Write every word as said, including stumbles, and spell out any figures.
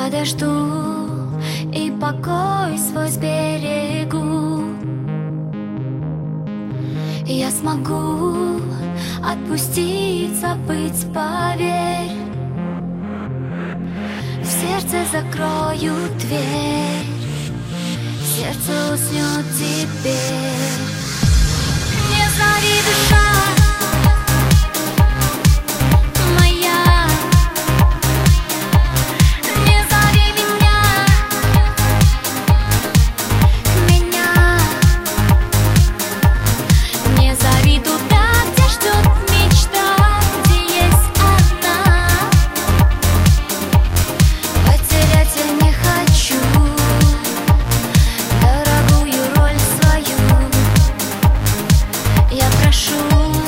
подожду и покой свой сберегу. Я смогу отпустить, забыть, поверь. В сердце закрою дверь, сердце уснет теперь. Не зови, душа моя, не зови меня, меня. Не зови туда, где ждет мечта, где есть она. Потерять я не хочу дорогую роль свою. Я прошу.